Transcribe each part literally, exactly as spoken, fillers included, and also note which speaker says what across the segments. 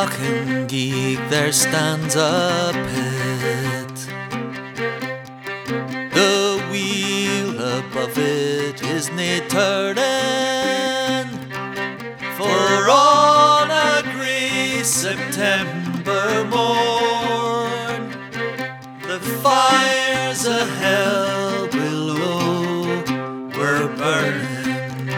Speaker 1: Auchengeek there stands a pit. The wheel above it is nae turning, for on a grey September morn the fires of hell below were burning.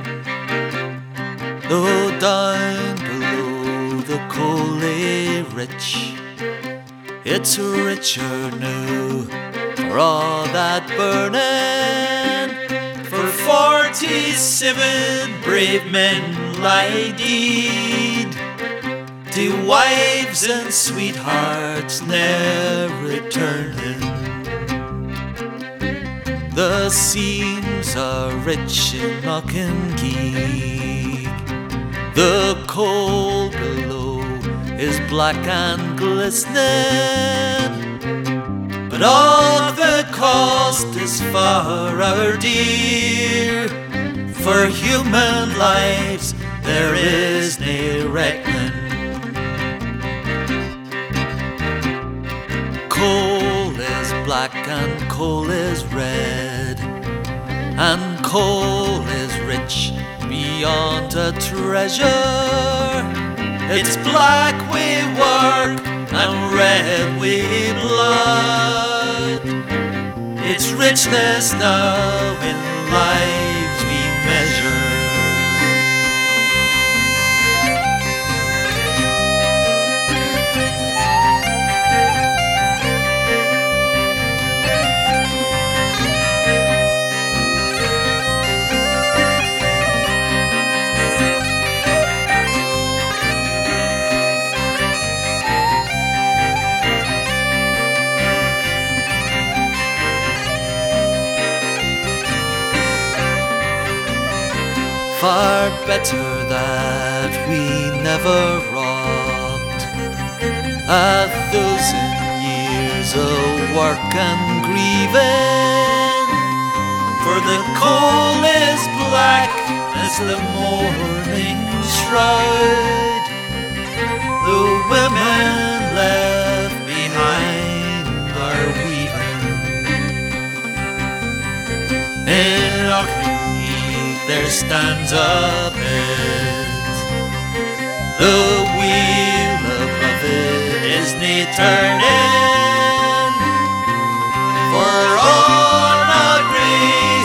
Speaker 1: Though down below the coal lay rich, it's richer now for all that burning. For forty-seven brave men lie dead, to wives and sweethearts ne'er returning. The seams are rich in Auchengeek, the coal below is black and glistening, but all the cost is far our dear. For human lives there is nae reckoning. Coal is black and coal is red, and coal is rich beyond a treasure. It's black we work and red we blood. It's richness now in lives we measure. Far better that we never robbed a thousand years of work and grieving. For the coal is black as the morning shroud, the women left behind are weaving. In Auchengeek there stands a bit, the wheel above it is nae turning, for on a grey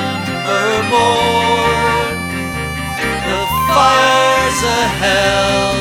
Speaker 1: September morn the fires of hell